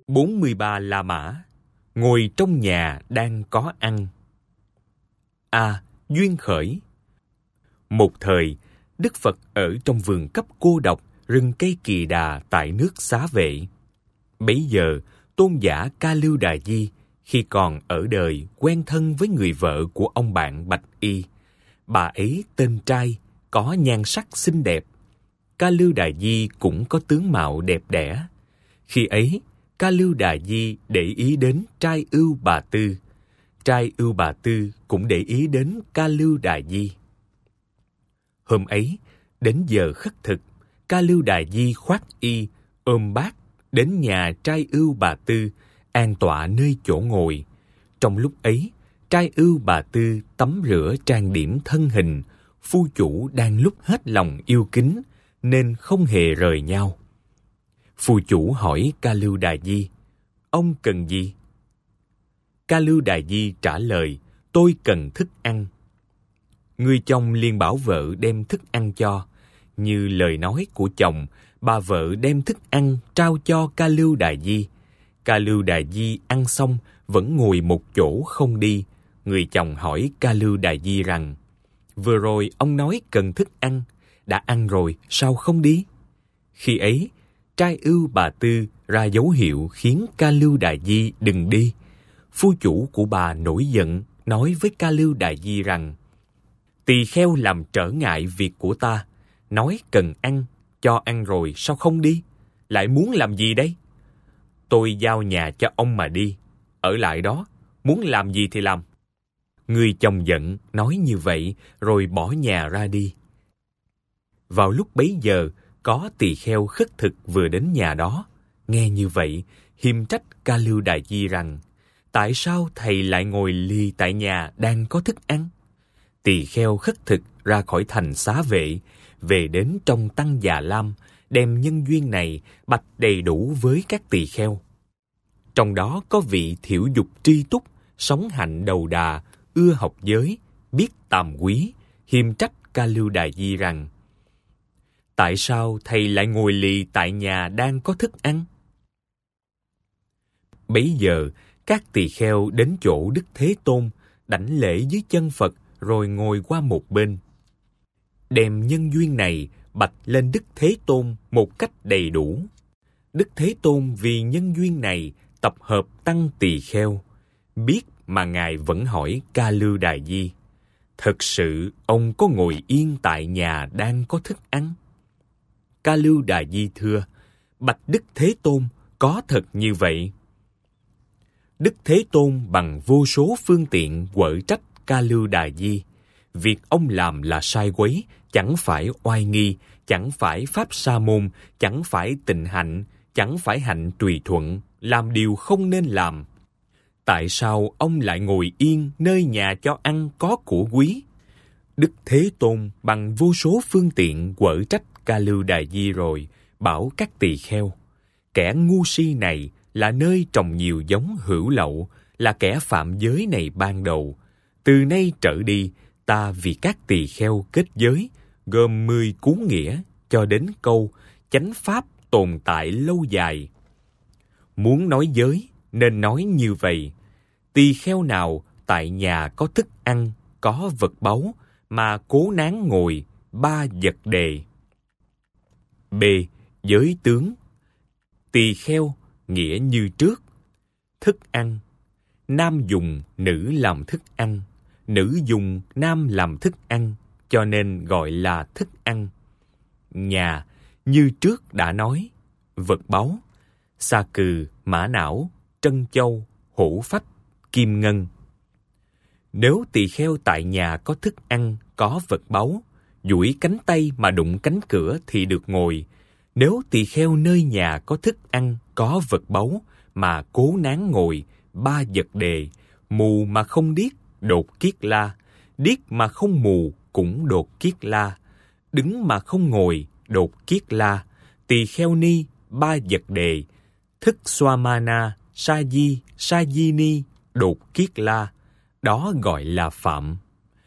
43 La Mã ngồi trong nhà đang có ăn. A. Duyên khởi. Một thời, Đức Phật ở trong vườn cấp cô độc rừng cây Kỳ Đà tại nước Xá Vệ. Bấy giờ, tôn giả Ca Lưu Đà Di khi còn ở đời quen thân với người vợ của ông bạn Bạch Y. Bà ấy tên Trai, có nhan sắc xinh đẹp. Ca Lưu Đà Di cũng có tướng mạo đẹp đẽ. Khi ấy, Ca Lưu Đà Di để ý đến Trai Ưu Bà Tư. Trai Ưu Bà Tư cũng để ý đến Ca Lưu Đà Di. Hôm ấy, đến giờ khất thực, Ca Lưu Đà Di khoác y, ôm bát, đến nhà Trai Ưu Bà Tư, an tọa nơi chỗ ngồi. Trong lúc ấy, Trai Ưu Bà Tư tắm rửa trang điểm thân hình, phu chủ đang lúc hết lòng yêu kính, nên không hề rời nhau. Phu chủ hỏi Ca Lưu Đà Di, ông cần gì? Ca Lưu Đà Di trả lời, tôi cần thức ăn. Người chồng liền bảo vợ đem thức ăn cho. Như lời nói của chồng, bà vợ đem thức ăn trao cho Ca Lưu Đà Di. Ca Lưu Đà Di ăn xong vẫn ngồi một chỗ không đi. Người chồng hỏi Ca Lưu Đà Di rằng, vừa rồi ông nói cần thức ăn, đã ăn rồi sao không đi? Khi ấy, Trai Ưu Bà Tư ra dấu hiệu khiến Ca Lưu Đà Di đừng đi. Phu chủ của bà nổi giận, nói với Ca Lưu Đà Di rằng, tỳ kheo làm trở ngại việc của ta, nói cần ăn, cho ăn rồi sao không đi? Lại muốn làm gì đây? Tôi giao nhà cho ông mà đi, ở lại đó, muốn làm gì thì làm. Người chồng giận, nói như vậy, rồi bỏ nhà ra đi. Vào lúc bấy giờ, có tỳ kheo khất thực vừa đến nhà đó. Nghe như vậy, hiềm trách Ca Lưu Đà Di rằng, tại sao thầy lại ngồi lì tại nhà đang có thức ăn? Tỳ kheo khất thực ra khỏi thành Xá Vệ, về đến trong tăng Già Lam, đem nhân duyên này bạch đầy đủ với các tỳ kheo. Trong đó có vị thiểu dục tri túc, sống hạnh đầu đà, ưa học giới, biết tàm quý, hiềm trách Ca Lưu Đà Di rằng, tại sao thầy lại ngồi lì tại nhà đang có thức ăn? Bấy giờ, các tỳ kheo đến chỗ Đức Thế Tôn, đảnh lễ dưới chân Phật, rồi ngồi qua một bên. Đem nhân duyên này bạch lên Đức Thế Tôn một cách đầy đủ. Đức Thế Tôn vì nhân duyên này tập hợp tăng tỳ kheo. Biết mà Ngài vẫn hỏi Ca Lưu Đà Di, thật sự ông có ngồi yên tại nhà đang có thức ăn? Ca Lưu Đà Di thưa, bạch Đức Thế Tôn, có thật như vậy. Đức Thế Tôn bằng vô số phương tiện quở trách Ca Lưu Đà Di. Việc ông làm là sai quấy, chẳng phải oai nghi, chẳng phải pháp sa môn, chẳng phải tịnh hạnh, chẳng phải hạnh tùy thuận, làm điều không nên làm. Tại sao ông lại ngồi yên nơi nhà cho ăn có của quý? Đức Thế Tôn bằng vô số phương tiện quở trách Ca Lưu Đà Di rồi, bảo các tỳ kheo, kẻ ngu si này là nơi trồng nhiều giống hữu lậu, là kẻ phạm giới này ban đầu. Từ nay trở đi, ta vì các tỳ kheo kết giới, gồm 10 cú nghĩa, cho đến câu chánh pháp tồn tại lâu dài. Muốn nói giới, nên nói như vậy. Tỳ kheo nào tại nhà có thức ăn, có vật báu, mà cố nán ngồi, 3 vật đề. B. Giới tướng. Tỳ kheo, nghĩa như trước. Thức ăn. Nam dùng, nữ làm thức ăn. Nữ dùng, nam làm thức ăn, cho nên gọi là thức ăn. Nhà, như trước đã nói. Vật báu. Sa cừ, mã não, trân châu, hổ phách, kim ngân. Nếu tỳ kheo tại nhà có thức ăn, có vật báu, duỗi cánh tay mà đụng cánh cửa thì được ngồi. Nếu tỳ kheo nơi nhà có thức ăn, có vật báu, mà cố nán ngồi, 3 vật đề, mù mà không điếc, đột kiết la, điếc mà không mù, cũng đột kiết la, đứng mà không ngồi, đột kiết la, tỳ kheo ni, 3 vật đề, thức swamana, sa di ni, đột kiết la, đó gọi là phạm.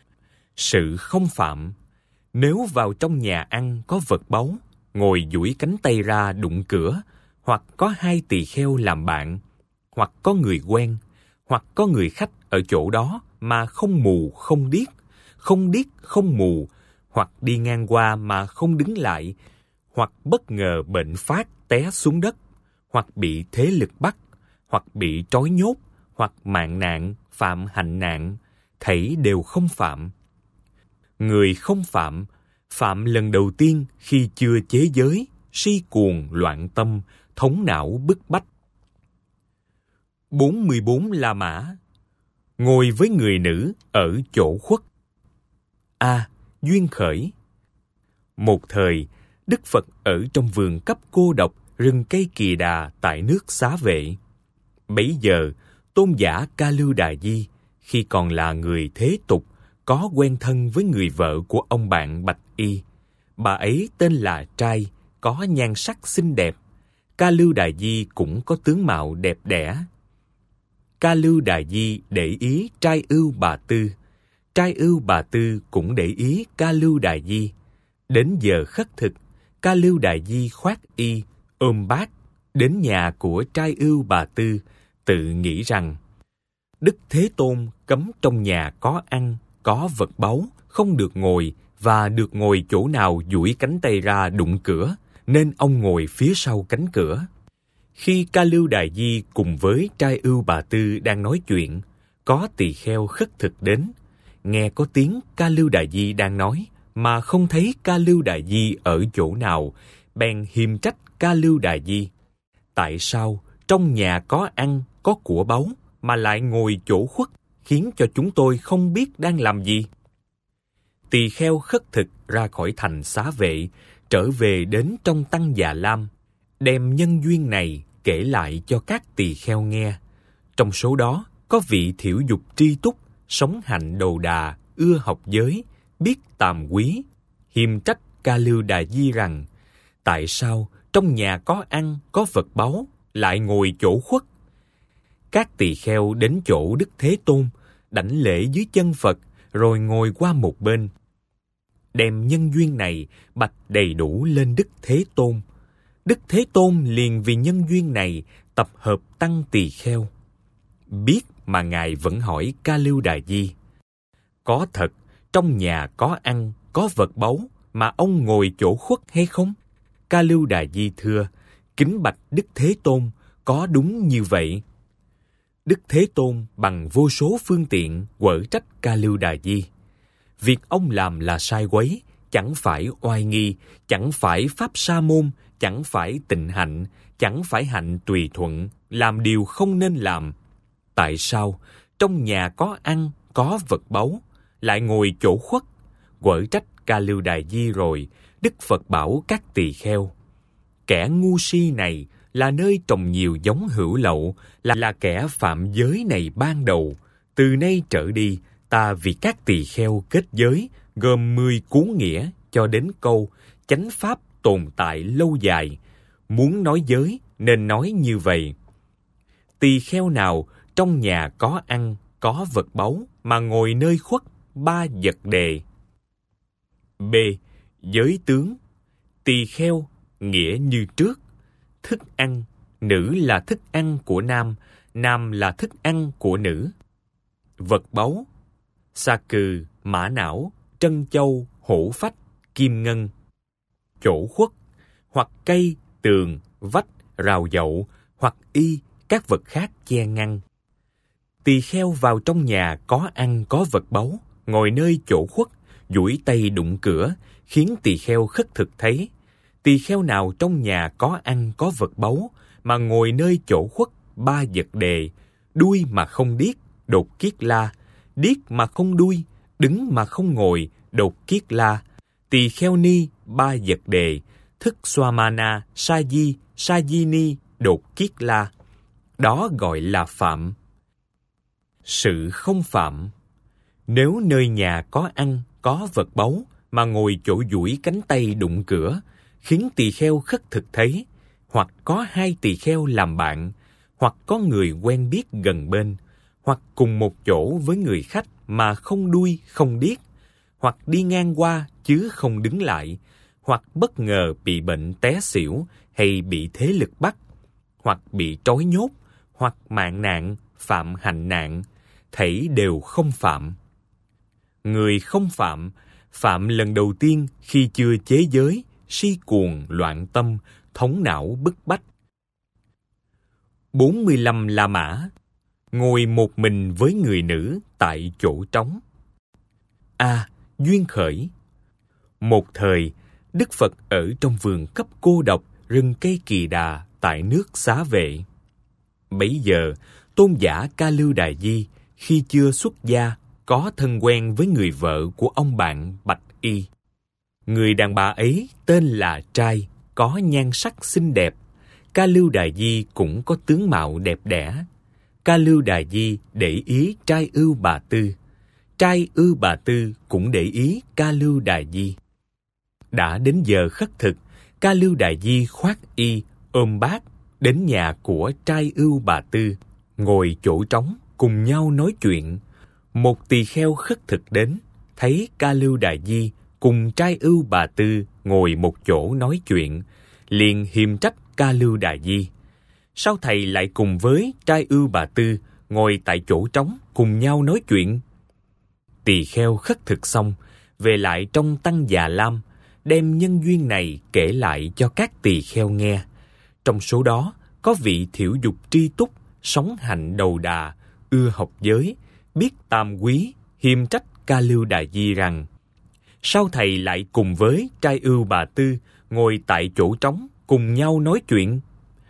Sự không phạm. Nếu vào trong nhà ăn có vật báu, ngồi duỗi cánh tay ra đụng cửa, hoặc có 2 tỳ kheo làm bạn, hoặc có người quen, hoặc có người khách ở chỗ đó mà không mù không điếc không mù, hoặc đi ngang qua mà không đứng lại, hoặc bất ngờ bệnh phát té xuống đất, hoặc bị thế lực bắt, hoặc bị trói nhốt, hoặc mạng nạn, phạm hạnh nạn, thảy đều không phạm. Người không phạm, phạm lần đầu tiên khi chưa chế giới, si cuồng loạn tâm, thống não bức bách. 44 La Mã. Ngồi với người nữ ở chỗ khuất. A. Duyên khởi. Một thời, Đức Phật ở trong vườn cấp cô độc rừng cây Kỳ Đà tại nước Xá Vệ. Bấy giờ, tôn giả Ca Lưu Đà Di, khi còn là người thế tục, có quen thân với người vợ của ông bạn Bạch Y. Bà ấy tên là Trai, có nhan sắc xinh đẹp. Ca Lưu Đà Di cũng có tướng mạo đẹp đẽ. Ca Lưu Đà Di để ý Trai Ưu Bà Tư. Trai Ưu Bà Tư cũng để ý Ca Lưu Đà Di. Đến giờ khất thực, Ca Lưu Đà Di khoác y, ôm bát, đến nhà của Trai Ưu Bà Tư, tự nghĩ rằng Đức Thế Tôn cấm trong nhà có ăn, có vật báu, không được ngồi, và được ngồi chỗ nào duỗi cánh tay ra đụng cửa, nên ông ngồi phía sau cánh cửa. Khi Ca Lưu Đà Di cùng với Trai Ưu Bà Tư đang nói chuyện, có tỳ kheo khất thực đến. Nghe có tiếng Ca Lưu Đà Di đang nói, mà không thấy Ca Lưu Đà Di ở chỗ nào, bèn hiềm trách Ca Lưu Đà Di. Tại sao trong nhà có ăn, có của báu, mà lại ngồi chỗ khuất, khiến cho chúng tôi không biết đang làm gì? Tỳ kheo khất thực ra khỏi thành Xá Vệ, trở về đến trong tăng Già Lam, đem nhân duyên này kể lại cho các tỳ kheo nghe. Trong số đó có vị thiểu dục tri túc, sống hạnh đầu đà, ưa học giới, biết tàm quý, hiềm trách Ca Lưu Đà Di rằng: tại sao trong nhà có ăn, có vật báu, lại ngồi chỗ khuất? Các tỳ kheo đến chỗ Đức Thế Tôn, đảnh lễ dưới chân Phật, rồi ngồi qua một bên, đem nhân duyên này bạch đầy đủ lên Đức Thế Tôn. Đức Thế Tôn liền vì nhân duyên này tập hợp tăng tỳ kheo. Biết mà Ngài vẫn hỏi Ca Lưu Đà Di: có thật trong nhà có ăn, có vật báu, mà ông ngồi chỗ khuất hay không? Ca Lưu Đà Di thưa: kính bạch Đức Thế Tôn, có đúng như vậy. Đức Thế Tôn bằng vô số phương tiện quở trách Ca Lưu Đà Di. Việc ông làm là sai quấy, chẳng phải oai nghi, chẳng phải pháp sa môn, chẳng phải tịnh hạnh, chẳng phải hạnh tùy thuận, làm điều không nên làm. Tại sao trong nhà có ăn, có vật báu, lại ngồi chỗ khuất? Quở trách Ca Lưu Đà Di rồi, Đức Phật bảo các tỳ kheo: kẻ ngu si này là nơi trồng nhiều giống hữu lậu, là kẻ phạm giới này ban đầu. Từ nay trở đi, ta vì các tỳ kheo kết giới, gồm 10 cú nghĩa cho đến câu chánh pháp tồn tại lâu dài. Muốn nói giới nên nói như vậy: tỳ kheo nào trong nhà có ăn, có vật báu, mà ngồi nơi khuất, 3 vật đề. B. Giới tướng. Tỳ kheo nghĩa như trước. Thức ăn, nữ là thức ăn của nam, nam là thức ăn của nữ. Vật báu: sa cừ, mã não, trân châu, hổ phách, kim ngân. Chỗ khuất: hoặc cây, tường, vách, rào dậu, hoặc y, các vật khác che ngăn. Tỳ kheo vào trong nhà có ăn, có vật báu, ngồi nơi chỗ khuất, duỗi tay đụng cửa, khiến tỳ kheo khất thực thấy. Tỳ kheo nào trong nhà có ăn, có vật báu, mà ngồi nơi chỗ khuất, 3 vật đề: đuôi mà không điếc, đột kiết la; điếc mà không đuôi, đứng mà không ngồi, đột kiết la. Tỳ kheo ni 3 vật đề: thức Swamana, Sajini, đột kiết la. Đó gọi là phạm. Sự không phạm: nếu nơi nhà có ăn, có vật báu, mà ngồi chỗ duỗi cánh tay đụng cửa, khiến tỳ kheo khất thực thấy, hoặc có 2 tỳ kheo làm bạn, hoặc có người quen biết gần bên, hoặc cùng một chỗ với người khách mà không đuôi, không điếc, hoặc đi ngang qua chứ không đứng lại, hoặc bất ngờ bị bệnh té xỉu hay bị thế lực bắt, hoặc bị trói nhốt, hoặc mạng nạn, phạm hạnh nạn, thảy đều không phạm. Người không phạm, phạm lần đầu tiên khi chưa chế giới, si cuồng, loạn tâm, thống não bức bách. 45 La Mã, ngồi một mình với người nữ tại chỗ trống. A. Duyên khởi. Một thời, Đức Phật ở trong vườn cấp cô độc rừng cây Kỳ Đà tại nước Xá Vệ. Bấy giờ, tôn giả Ca Lưu Đà Di khi chưa xuất gia có thân quen với người vợ của ông bạn Bạch Y. Người đàn bà ấy tên là Trai, có nhan sắc xinh đẹp. Ca Lưu Đà Di cũng có tướng mạo đẹp đẽ. Ca Lưu Đà Di để ý Trai Ưu Bà Tư. Trai Ưu Bà Tư cũng để ý Ca Lưu Đà Di. Đã đến giờ khất thực, Ca Lưu Đà Di khoác y, ôm bát, đến nhà của Trai Ưu Bà Tư, ngồi chỗ trống, cùng nhau nói chuyện. Một tỳ kheo khất thực đến, thấy Ca Lưu Đà Di cùng Trai Ưu Bà Tư ngồi một chỗ nói chuyện, liền hiềm trách Ca Lưu Đà Di. Sao thầy lại cùng với Trai Ưu Bà Tư ngồi tại chỗ trống cùng nhau nói chuyện? Tỳ kheo khất thực xong, về lại trong Tăng Già Lam, đem nhân duyên này kể lại cho các tỳ kheo nghe. Trong số đó, có vị thiểu dục tri túc, sống hạnh đầu đà, ưa học giới, biết tam quý, hiềm trách Ca Lưu Đà Di rằng: sao thầy lại cùng với Trai Ưu Bà Tư ngồi tại chỗ trống cùng nhau nói chuyện?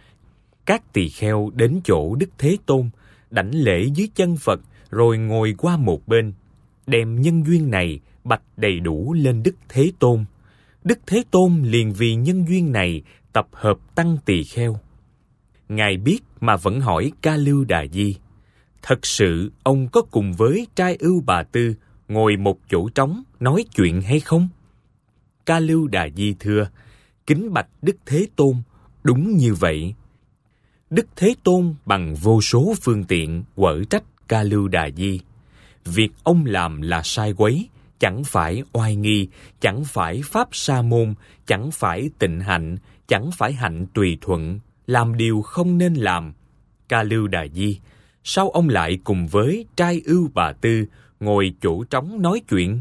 Các tỳ kheo đến chỗ Đức Thế Tôn, đảnh lễ dưới chân Phật, rồi ngồi qua một bên, đem nhân duyên này bạch đầy đủ lên Đức Thế Tôn. Đức Thế Tôn liền vì nhân duyên này tập hợp tăng tỳ kheo. Ngài biết mà vẫn hỏi Ca Lưu Đà Di: thật sự ông có cùng với Trai Ưu Bà Tư ngồi một chỗ trống nói chuyện hay không? Ca Lưu Đà Di thưa: kính bạch Đức Thế Tôn, đúng như vậy. Đức Thế Tôn bằng vô số phương tiện quở trách Ca Lưu Đà Di. Việc ông làm là sai quấy, chẳng phải oai nghi, chẳng phải pháp sa môn, chẳng phải tịnh hạnh, chẳng phải hạnh tùy thuận, làm điều không nên làm. Ca Lưu Đà Di, sao ông lại cùng với Trai Ưu Bà Tư ngồi chỗ trống nói chuyện?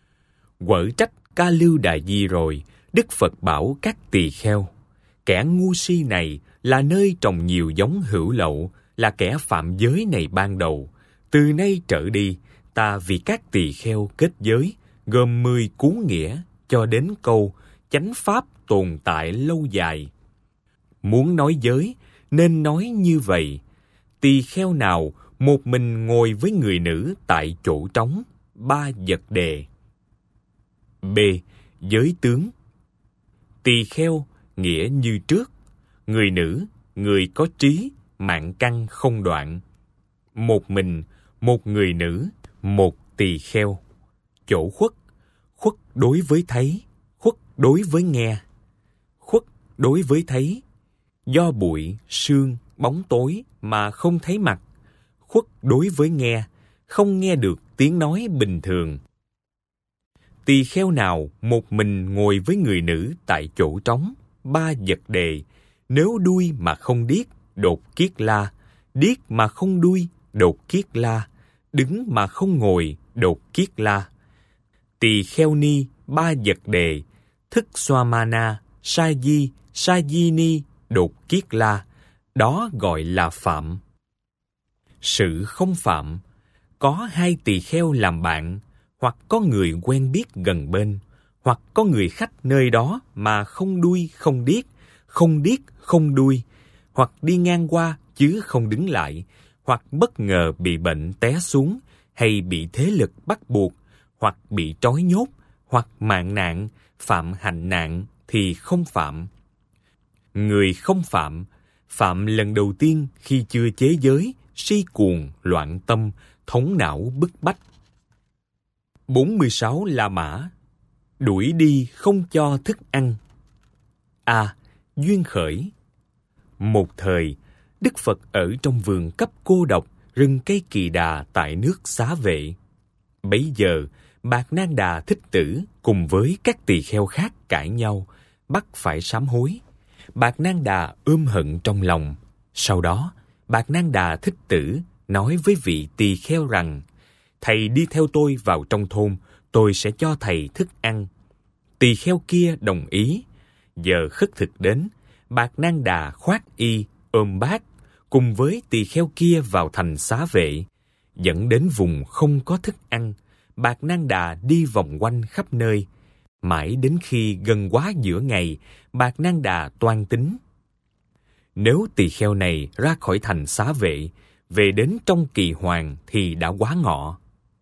Quở trách Ca Lưu Đà Di rồi, Đức Phật bảo các tỳ kheo: kẻ ngu si này là nơi trồng nhiều giống hữu lậu, là kẻ phạm giới này ban đầu. Từ nay trở đi, ta vì các tỳ kheo kết giới, gồm 10 cú nghĩa, cho đến câu chánh pháp tồn tại lâu dài. Muốn nói giới, nên nói như vậy: tỳ kheo nào một mình ngồi với người nữ tại chỗ trống, 3 vật đề. B. Giới tướng. Tỳ kheo nghĩa như trước. Người nữ, người có trí, mạng căn không đoạn. Một mình, một người nữ, một tỳ kheo. Chỗ khuất, khuất đối với thấy, khuất đối với nghe. Khuất đối với thấy, do bụi, sương, bóng tối mà không thấy mặt. Khuất đối với nghe, không nghe được tiếng nói bình thường. Tỳ kheo nào một mình ngồi với người nữ tại chỗ trống, 3 vật đề: nếu đuôi mà không điếc, đột kiết la; điếc mà không đuôi, đột kiết la; đứng mà không ngồi, đột kiết la. Tỳ kheo ni 3 vật đề: thức xoa mana, sa di ni, đột kiết la. Đó gọi là phạm. Sự không phạm. Có 2 tỳ kheo làm bạn, hoặc có người quen biết gần bên, hoặc có người khách nơi đó mà không đuôi không điếc, không điếc không đuôi, hoặc đi ngang qua chứ không đứng lại, hoặc bất ngờ bị bệnh té xuống, hay bị thế lực bắt buộc, hoặc bị trói nhốt, hoặc mạng nạn, phạm hạnh nạn thì không phạm. Người không phạm, phạm lần đầu tiên khi chưa chế giới, si cuồng, loạn tâm, thống não bức bách. 46 La Mã. Đuổi đi không cho thức ăn. A. Duyên khởi. Một thời, Đức Phật ở trong vườn cấp cô độc rừng cây Kỳ Đà tại nước Xá Vệ. Bấy giờ, Bạt Nang Đà Thích Tử cùng với các tỳ kheo khác cãi nhau, bắt phải sám hối. Bạt Nang Đà ôm hận trong lòng, Sau đó, Bạt Nang Đà Thích Tử nói với vị tỳ kheo rằng: thầy đi theo tôi vào trong thôn, tôi sẽ cho thầy thức ăn. Tỳ kheo kia đồng ý. Giờ khất thực đến, Bạt Nang Đà khoác y, ôm bát, cùng với tỳ kheo kia vào thành Xá Vệ. Dẫn đến vùng không có thức ăn, Bạt Nang Đà đi vòng quanh khắp nơi. Mãi đến khi gần quá giữa ngày, Bạt Nang Đà toan tính: nếu tỳ kheo này ra khỏi thành Xá Vệ, về đến trong Kỳ Hoàng thì đã quá ngọ.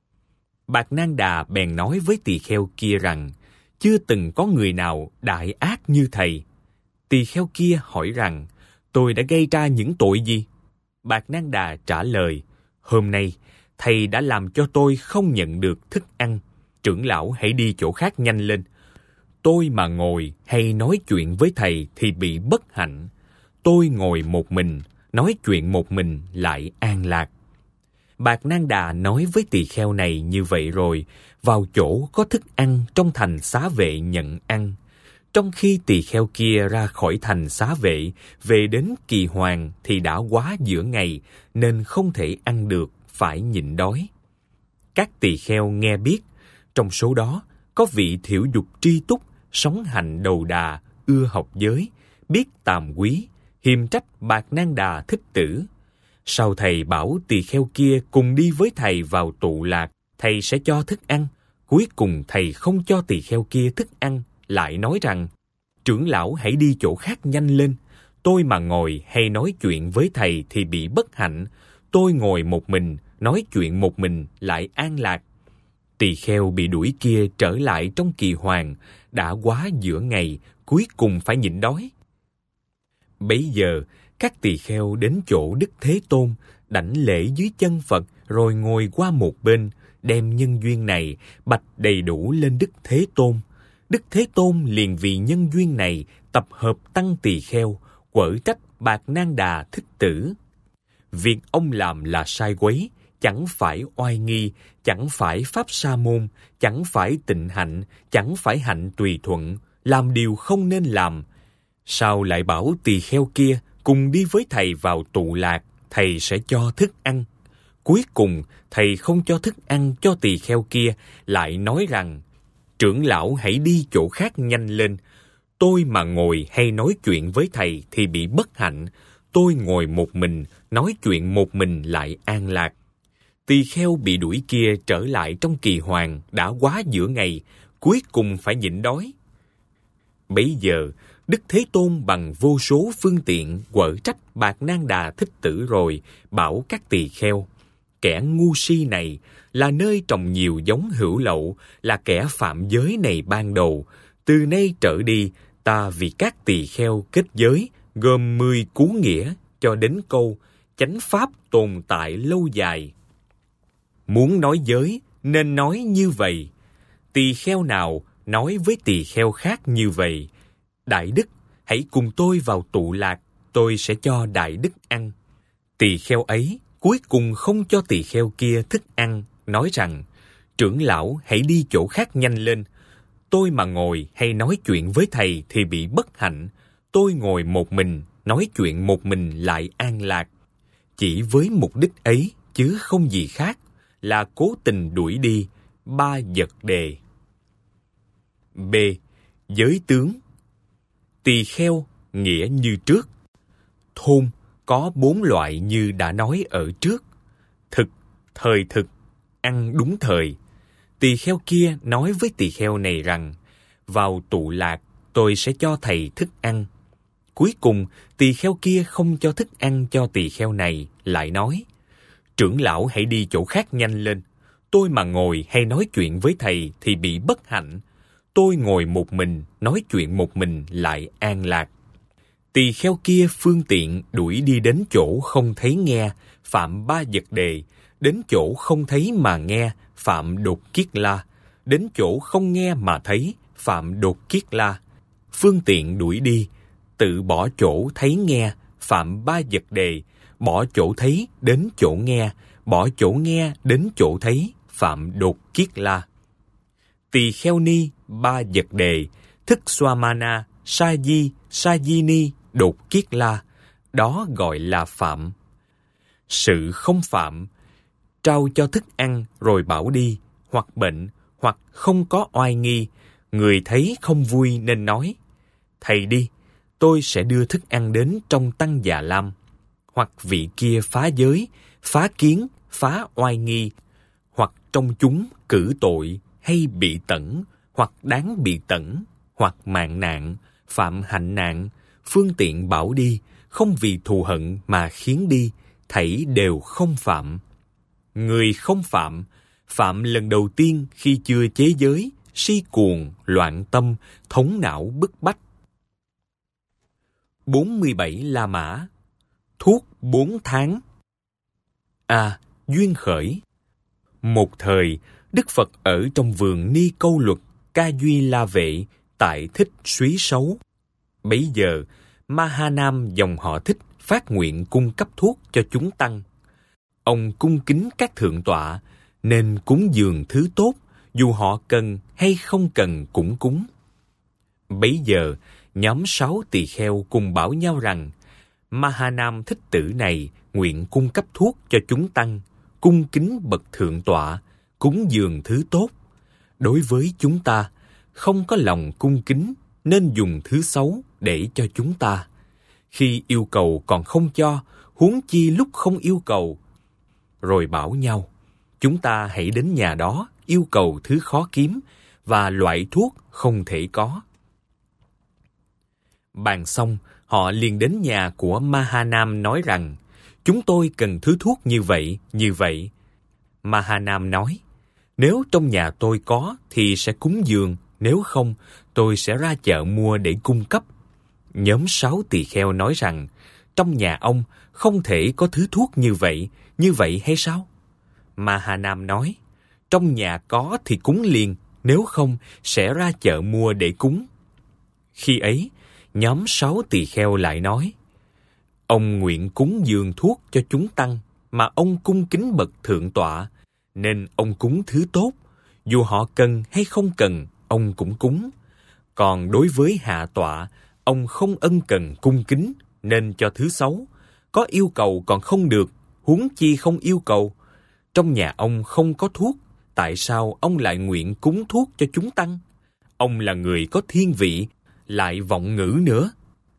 Bạt Nang Đà bèn nói với tỳ kheo kia rằng: chưa từng có người nào đại ác như thầy. Tỳ kheo kia hỏi rằng: tôi đã gây ra những tội gì? Bạt Nang Đà trả lời: hôm nay thầy đã làm cho tôi không nhận được thức ăn. Trưởng lão hãy đi chỗ khác nhanh lên. Tôi mà ngồi hay nói chuyện với thầy thì bị bất hạnh. Tôi ngồi một mình, nói chuyện một mình lại an lạc. Bạt Nang Đà nói với tỳ kheo này như vậy rồi, vào chỗ có thức ăn trong thành Xá Vệ nhận ăn. Trong khi tỳ kheo kia ra khỏi thành Xá Vệ, về đến Kỳ Hoàng thì đã quá giữa ngày, nên không thể ăn được, phải nhịn đói. Các tỳ kheo nghe biết, trong số đó có vị thiểu dục tri túc, sống hạnh đầu đà, ưa học giới, biết tàm quý, hiềm trách Bạt Nang Đà Thích Tử. Sau thầy bảo tỳ kheo kia cùng đi với thầy vào tụ lạc, thầy sẽ cho thức ăn. Cuối cùng thầy không cho tỳ kheo kia thức ăn, lại nói rằng: trưởng lão hãy đi chỗ khác nhanh lên. Tôi mà ngồi hay nói chuyện với thầy thì bị bất hạnh. Tôi ngồi một mình, nói chuyện một mình lại an lạc. Tỳ kheo bị đuổi kia trở lại trong Kỳ Hoàng, đã quá giữa ngày, cuối cùng phải nhịn đói. Bấy giờ, các tỳ kheo đến chỗ Đức Thế Tôn, đảnh lễ dưới chân Phật, rồi ngồi qua một bên, đem nhân duyên này bạch đầy đủ lên Đức Thế Tôn. Đức Thế Tôn liền vì nhân duyên này tập hợp tăng tỳ kheo, quở trách Bạt Nang Đà Thích Tử. Việc ông làm là sai quấy, chẳng phải oai nghi, chẳng phải pháp sa môn, chẳng phải tịnh hạnh, chẳng phải hạnh tùy thuận, làm điều không nên làm. Sao lại bảo tỳ kheo kia cùng đi với thầy vào tụ lạc, thầy sẽ cho thức ăn? Cuối cùng, thầy không cho thức ăn cho tỳ kheo kia, lại nói rằng: trưởng lão hãy đi chỗ khác nhanh lên. Tôi mà ngồi hay nói chuyện với thầy thì bị bất hạnh. Tôi ngồi một mình, nói chuyện một mình lại an lạc. Tỳ kheo bị đuổi kia trở lại trong Kỳ Hoàng, đã quá giữa ngày, cuối cùng phải nhịn đói. Bấy giờ, Đức Thế Tôn bằng vô số phương tiện quở trách Bạt Nang Đà Thích Tử rồi, bảo các tỳ kheo: kẻ ngu si này là nơi trồng nhiều giống hữu lậu, là kẻ phạm giới này ban đầu. Từ nay trở đi, ta vì các tỳ kheo kết giới, gồm 10 cú nghĩa, cho đến câu chánh pháp tồn tại lâu dài. Muốn nói giới, nên nói như vậy. Tỳ kheo nào nói với tỳ kheo khác như vậy: đại đức, hãy cùng tôi vào tụ lạc, tôi sẽ cho đại đức ăn. Tỳ kheo ấy cuối cùng không cho tỳ kheo kia thức ăn, nói rằng: trưởng lão hãy đi chỗ khác nhanh lên. Tôi mà ngồi hay nói chuyện với thầy thì bị bất hạnh. Tôi ngồi một mình, nói chuyện một mình lại an lạc. Chỉ với mục đích ấy, chứ không gì khác, là cố tình đuổi đi. Ba Vật Đề. B. Giới tướng. Tỳ kheo nghĩa như trước. Thôn có 4 loại như đã nói ở trước: thực, thời thực, ăn đúng thời. Tỳ kheo kia nói với tỳ kheo này rằng: vào tụ lạc, tôi sẽ cho thầy thức ăn. Cuối cùng, tỳ kheo kia không cho thức ăn cho tỳ kheo này, lại nói: trưởng lão hãy đi chỗ khác nhanh lên. Tôi mà ngồi hay nói chuyện với thầy thì bị bất hạnh. Tôi ngồi một mình, nói chuyện một mình lại an lạc. Tỳ kheo kia phương tiện đuổi đi đến chỗ không thấy nghe, phạm 3 Vật Đề. Đến chỗ không thấy mà nghe, phạm Đột Kiết La. Đến chỗ không nghe mà thấy, phạm Đột Kiết La. Phương tiện đuổi đi, tự bỏ chỗ thấy nghe, phạm 3 Vật Đề. Bỏ chỗ thấy đến chỗ nghe, bỏ chỗ nghe đến chỗ thấy, phạm Đột Kiết La. Tỳ kheo ni 3 Vật Đề, thức Swamana, Sa Di, Sa Di Ni, Đột Kiết La. đó gọi là phạm. Sự không phạm, trao cho thức ăn rồi bảo đi, hoặc bệnh, hoặc không có oai nghi, người thấy không vui nên nói: Thầy đi, tôi sẽ đưa thức ăn đến trong tăng Già Lam. Hoặc vị kia phá giới, phá kiến, phá oai nghi, hoặc trong chúng cử tội, hay bị tẩn, hoặc đáng bị tẩn, hoặc mạng nạn, phạm hạnh nạn, phương tiện bảo đi, không vì thù hận mà khiến đi, thảy đều không phạm. Người không phạm, phạm lần đầu tiên khi chưa chế giới, si cuồng, loạn tâm, thống não bức bách. 47 La Mã. Thuốc 4 tháng. A. Duyên khởi. Một thời, Đức Phật ở trong vườn Ni Câu Luật, Ca Duy La Vệ, tại Thích Súy Sấu. Bấy giờ, Ma Ha Nam dòng họ Thích phát nguyện cung cấp thuốc cho chúng tăng. Ông cung kính các thượng tọa, nên cúng dường thứ tốt, dù họ cần hay không cần cũng cúng. Bấy giờ, nhóm 6 tỳ kheo cùng bảo nhau rằng, Ma Ha Nam Thích Tử này nguyện cung cấp thuốc cho chúng tăng, cung kính bậc thượng tọa, cúng dường thứ tốt. Đối với chúng ta, không có lòng cung kính, nên dùng thứ xấu để cho chúng ta. Khi yêu cầu còn không cho, huống chi lúc không yêu cầu. Rồi bảo nhau, chúng ta hãy đến nhà đó yêu cầu thứ khó kiếm và loại thuốc không thể có. Bàn xong, họ liền đến nhà của Ma Ha Nam nói rằng, chúng tôi cần thứ thuốc như vậy, như vậy. Ma Ha Nam nói, nếu trong nhà tôi có thì sẽ cúng dường, nếu không, tôi sẽ ra chợ mua để cung cấp. Nhóm 6 tỳ kheo nói rằng, trong nhà ông không thể có thứ thuốc như vậy hay sao? Ma Ha Nam nói, trong nhà có thì cúng liền, nếu không sẽ ra chợ mua để cúng. Khi ấy, nhóm 6 tỳ kheo lại nói, ông nguyện cúng dường thuốc cho chúng tăng, mà ông cung kính bậc thượng tọa, nên ông cúng thứ tốt, dù họ cần hay không cần, ông cũng cúng. Còn đối với hạ tọa, ông không ân cần cung kính, nên cho thứ xấu. Có yêu cầu còn không được, huống chi không yêu cầu. Trong nhà ông không có thuốc, tại sao ông lại nguyện cúng thuốc cho chúng tăng? Ông là người có thiên vị, lại vọng ngữ nữa.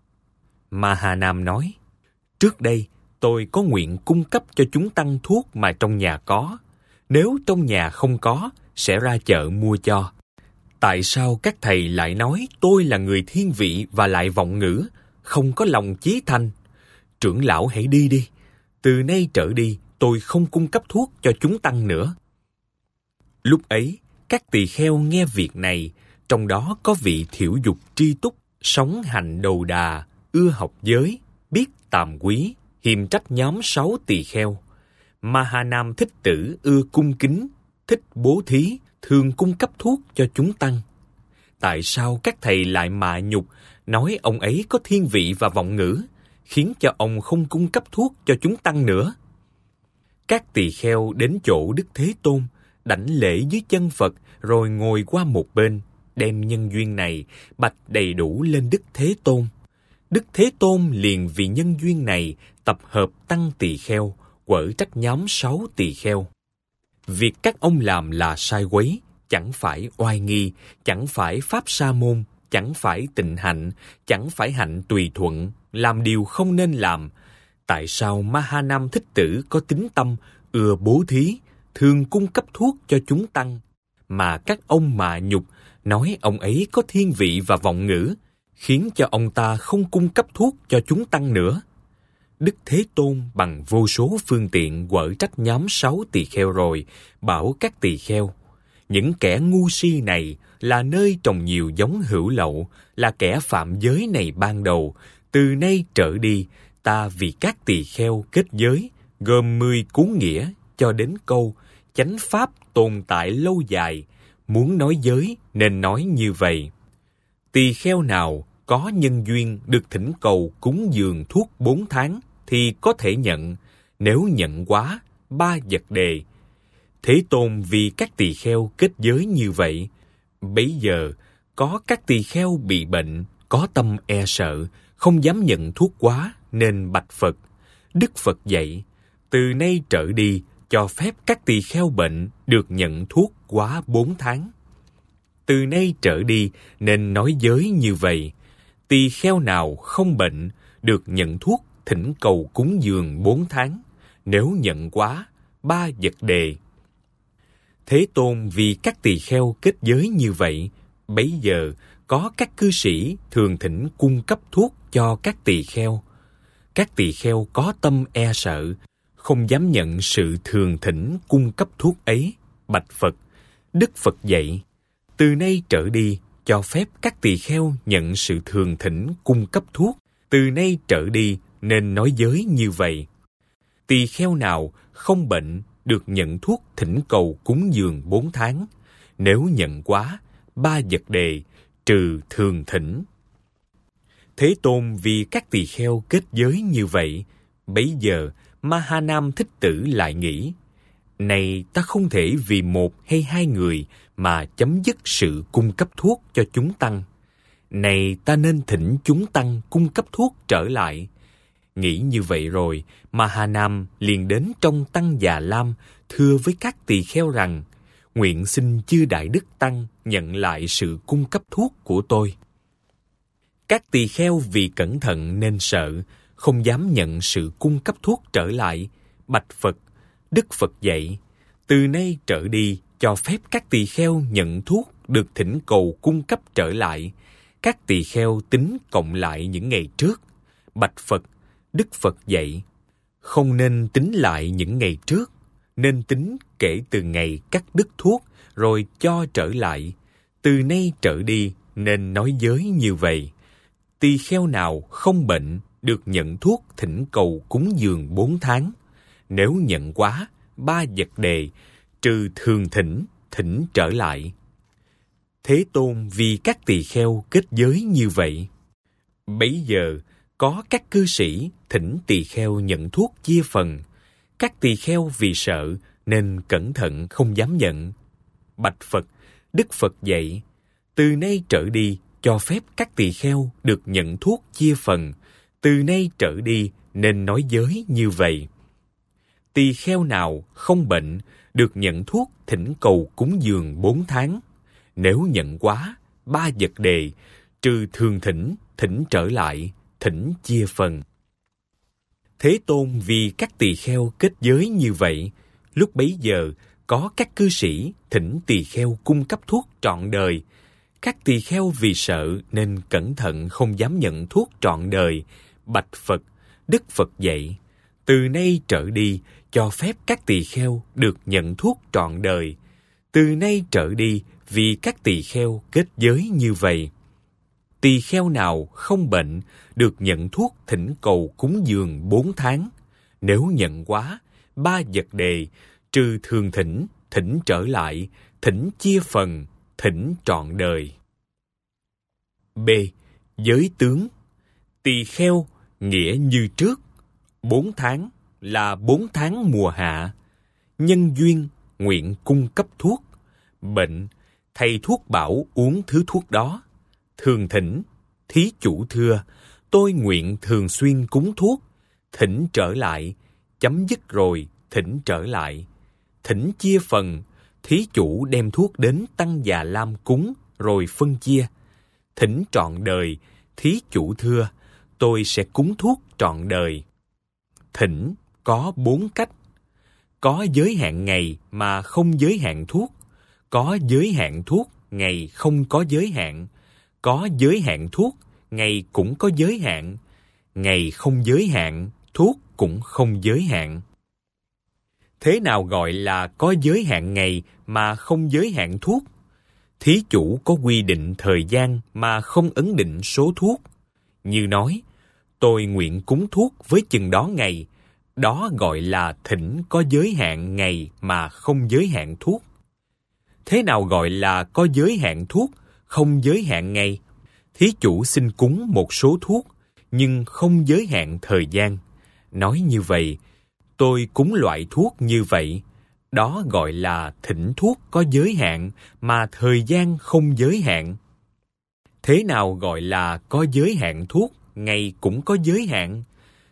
Ma Ha Nam nói, trước đây tôi có nguyện cung cấp cho chúng tăng thuốc mà trong nhà có. Nếu trong nhà không có, sẽ ra chợ mua cho. Tại sao các thầy lại nói tôi là người thiên vị và lại vọng ngữ, không có lòng chí thành? Trưởng lão hãy đi đi. Từ nay trở đi, tôi không cung cấp thuốc cho chúng tăng nữa. Lúc ấy, các tỳ kheo nghe việc này, trong đó có vị thiểu dục tri túc, sống hạnh đầu đà, ưa học giới, biết tàm quý, hiềm trách nhóm 6 tỳ kheo. Ma Ha Nam Thích Tử ưa cung kính, thích bố thí, thường cung cấp thuốc cho chúng tăng. Tại sao các thầy lại mạ nhục, nói ông ấy có thiên vị và vọng ngữ, khiến cho ông không cung cấp thuốc cho chúng tăng nữa? Các tỳ kheo đến chỗ Đức Thế Tôn, đảnh lễ dưới chân Phật, rồi ngồi qua một bên, đem nhân duyên này bạch đầy đủ lên Đức Thế Tôn. Đức Thế Tôn liền vì nhân duyên này tập hợp tăng tỳ kheo, quở trách nhóm 6 tỳ kheo. Việc các ông làm là sai quấy, chẳng phải oai nghi, chẳng phải pháp sa môn, chẳng phải tịnh hạnh, chẳng phải hạnh tùy thuận, làm điều không nên làm. Tại sao Ma Ha Nam Thích Tử có tín tâm, ưa bố thí, thường cung cấp thuốc cho chúng tăng, mà các ông mạ nhục, nói ông ấy có thiên vị và vọng ngữ, khiến cho ông ta không cung cấp thuốc cho chúng tăng nữa? Đức Thế Tôn bằng vô số phương tiện quở trách nhóm 6 tỳ kheo rồi, bảo các tỳ kheo, những kẻ ngu si này là nơi trồng nhiều giống hữu lậu, là kẻ phạm giới này ban đầu. Từ nay trở đi, ta vì các tỳ kheo kết giới, gồm 10 cú nghĩa cho đến câu chánh pháp tồn tại lâu dài. Muốn nói giới nên nói như vậy. Tỳ kheo nào có nhân duyên được thỉnh cầu cúng dường thuốc 4 tháng thì có thể nhận, nếu nhận quá 3 vật đề. Thế Tôn vì các tỳ kheo kết giới như vậy. Bấy giờ có các tỳ kheo bị bệnh, có tâm e sợ, không dám nhận thuốc quá, nên bạch Phật. Đức Phật dạy, từ nay trở đi, cho phép các tỳ kheo bệnh được nhận thuốc quá 4 tháng. Từ nay trở đi nên nói giới như vậy. Tỳ kheo nào không bệnh được nhận thuốc thỉnh cầu cúng dường 4 tháng. Nếu nhận quá, 3 vật đề. Thế Tôn vì các tỳ kheo kết giới như vậy, bấy giờ có các cư sĩ thường thỉnh cung cấp thuốc cho các tỳ kheo. Các tỳ kheo có tâm e sợ, không dám nhận sự thường thỉnh cung cấp thuốc ấy, bạch Phật. Đức Phật dạy, từ nay trở đi, cho phép các tỳ kheo nhận sự thường thỉnh cung cấp thuốc. Từ nay trở đi nên nói giới như vậy. Tỳ kheo nào không bệnh được nhận thuốc thỉnh cầu cúng dường 4 tháng. Nếu nhận quá, 3 vật đề, trừ thường thỉnh. Thế Tôn vì các tỳ kheo kết giới như vậy, bấy giờ Ma-ha-nam Thích Tử lại nghĩ, này ta không thể vì 1 hay 2 người mà chấm dứt sự cung cấp thuốc cho chúng tăng. Này ta nên thỉnh chúng tăng cung cấp thuốc trở lại. Nghĩ như vậy rồi, Ma-ha-nam liền đến trong Tăng Già Lam thưa với các tỳ kheo rằng, nguyện xin chư Đại Đức Tăng nhận lại sự cung cấp thuốc của tôi. Các tỳ kheo vì cẩn thận nên sợ, không dám nhận sự cung cấp thuốc trở lại, bạch Phật. Đức Phật dạy, từ nay trở đi, cho phép các tỳ kheo nhận thuốc được thỉnh cầu cung cấp trở lại. Các tỳ kheo tính cộng lại những ngày trước, bạch Phật. Đức Phật dạy, không nên tính lại những ngày trước, nên tính kể từ ngày cắt đứt thuốc rồi cho trở lại. Từ nay trở đi nên nói giới như vậy. Tỳ kheo nào không bệnh được nhận thuốc thỉnh cầu cúng dường 4 tháng. Nếu nhận quá, 3 vật đề, trừ thường thỉnh, thỉnh trở lại. Thế Tôn vì các tỳ kheo kết giới như vậy. Bấy giờ, có các cư sĩ thỉnh tỳ kheo nhận thuốc chia phần. Các tỳ kheo vì sợ nên cẩn thận không dám nhận. Bạch Phật, Đức Phật dạy, từ nay trở đi cho phép các tỳ kheo được nhận thuốc chia phần. Từ nay trở đi nên nói giới như vậy. Tỳ kheo nào không bệnh được nhận thuốc thỉnh cầu cúng dường 4 tháng. Nếu nhận quá, 3 vật đề, trừ thường thỉnh, thỉnh trở lại, thỉnh chia phần. Thế Tôn vì các tỳ kheo kết giới như vậy, lúc bấy giờ có các cư sĩ thỉnh tỳ kheo cung cấp thuốc trọn đời. Các tỳ kheo vì sợ nên cẩn thận không dám nhận thuốc trọn đời. Bạch Phật, Đức Phật dạy, từ nay trở đi cho phép các tỳ kheo được nhận thuốc trọn đời. Từ nay trở đi vì các tỳ kheo kết giới như vậy. Tỳ kheo nào không bệnh được nhận thuốc thỉnh cầu cúng dường 4 tháng. Nếu nhận quá, 3 vật đề, trừ thường thỉnh, thỉnh trở lại, thỉnh chia phần, thỉnh trọn đời. B. Giới tướng. Tỳ kheo nghĩa như trước. 4 tháng là 4 tháng mùa hạ. Nhân duyên nguyện cung cấp thuốc. Bệnh, thầy thuốc bảo uống thứ thuốc đó. Thường thỉnh, thí chủ thưa, tôi nguyện thường xuyên cúng thuốc. Thỉnh trở lại, chấm dứt rồi, thỉnh trở lại. Thỉnh chia phần, thí chủ đem thuốc đến Tăng Già Lam cúng, rồi phân chia. Thỉnh trọn đời, thí chủ thưa, tôi sẽ cúng thuốc trọn đời. Thỉnh có 4 cách. Có giới hạn ngày mà không giới hạn thuốc. Có giới hạn thuốc, ngày không có giới hạn. Có giới hạn thuốc, ngày cũng có giới hạn. Ngày không giới hạn, thuốc cũng không giới hạn. Thế nào gọi là có giới hạn ngày mà không giới hạn thuốc? Thí chủ có quy định thời gian mà không ấn định số thuốc. Như nói, tôi nguyện cúng thuốc với chừng đó ngày. Đó gọi là thỉnh có giới hạn ngày mà không giới hạn thuốc. Thế nào gọi là có giới hạn thuốc, không giới hạn ngày? Thí chủ xin cúng một số thuốc, nhưng không giới hạn thời gian. Nói như vậy, tôi cúng loại thuốc như vậy. Đó gọi là thỉnh thuốc có giới hạn mà thời gian không giới hạn. Thế nào gọi là có giới hạn thuốc, ngày cũng có giới hạn?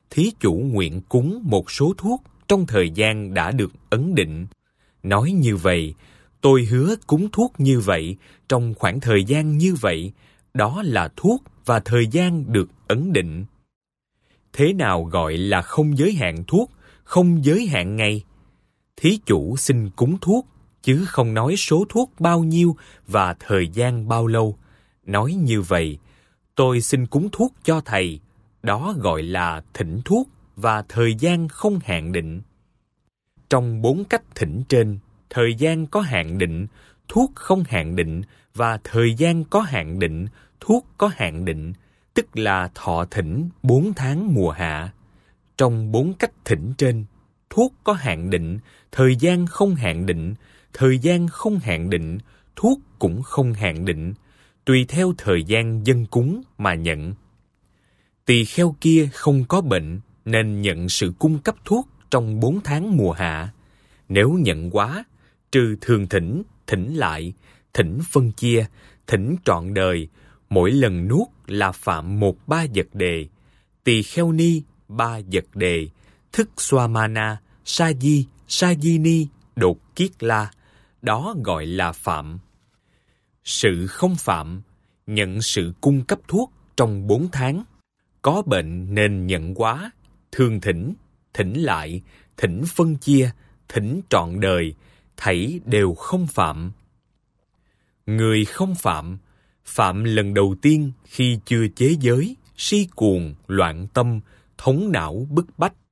thí chủ nguyện cúng một số thuốc trong thời gian đã được ấn định. Nói như vậy, tôi hứa cúng thuốc như vậy trong khoảng thời gian như vậy, đó là thuốc và thời gian được ấn định. Thế nào gọi là không giới hạn thuốc, không giới hạn ngày? Thí chủ xin cúng thuốc, chứ không nói số thuốc bao nhiêu và thời gian bao lâu. Nói như vậy, tôi xin cúng thuốc cho thầy, đó gọi là thỉnh thuốc và thời gian không hạn định. Trong 4 cách thỉnh trên, thời gian có hạn định, thuốc không hạn định và thời gian có hạn định, thuốc có hạn định, tức là thọ thỉnh 4 tháng mùa hạ. Trong 4 cách thỉnh trên, thuốc có hạn định, thời gian không hạn định, thời gian không hạn định, thuốc cũng không hạn định, tùy theo thời gian dâng cúng mà nhận. Tỳ kheo kia không có bệnh nên nhận sự cung cấp thuốc trong 4 tháng mùa hạ. Nếu nhận quá, trừ thường thỉnh, thỉnh lại, thỉnh phân chia, thỉnh trọn đời, mỗi lần nuốt là phạm 1 vật đề, tỳ kheo ni 3 vật đề, thức Swamana, Sajini, đột kiết la, đó gọi là phạm. Sự không phạm, nhận sự cung cấp thuốc trong 4 tháng. Có bệnh nên nhận quá, thường thỉnh, thỉnh lại, thỉnh phân chia, thỉnh trọn đời, thảy đều không phạm. Người không phạm, phạm lần đầu tiên khi chưa chế giới, si cuồng, loạn tâm, thống não bức bách,